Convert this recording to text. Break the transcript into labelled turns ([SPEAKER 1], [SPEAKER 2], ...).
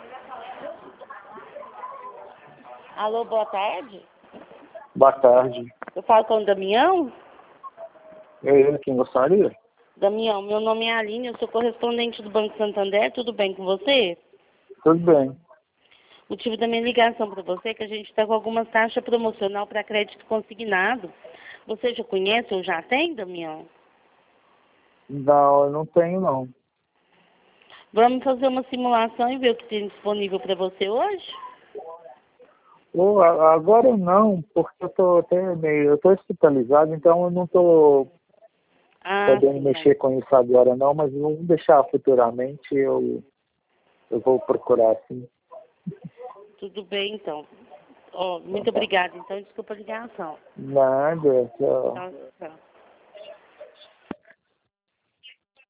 [SPEAKER 1] Alô, boa tarde.
[SPEAKER 2] Boa tarde.
[SPEAKER 1] Eu falo com o Damião?
[SPEAKER 2] É ele quem gostaria?
[SPEAKER 1] Damião, meu nome é Aline, eu sou correspondente do Banco Santander, tudo bem com você?
[SPEAKER 2] Tudo bem.
[SPEAKER 1] O motivo da minha ligação para você é que a gente está com algumas taxas promocional para crédito consignado. Você já conhece ou já tem, Damião?
[SPEAKER 2] Não, eu não tenho não.
[SPEAKER 1] Vamos fazer uma simulação e ver o que tem disponível para você hoje?
[SPEAKER 2] Agora não, porque eu tô hospitalizado, então eu não tô podendo
[SPEAKER 1] Sim,
[SPEAKER 2] mexer com isso agora não, mas vamos deixar futuramente, eu vou procurar sim.
[SPEAKER 1] Tudo bem, então. Muito obrigada. Então, desculpa a ligação.
[SPEAKER 2] Nada, tchau.
[SPEAKER 1] Tchau, tchau.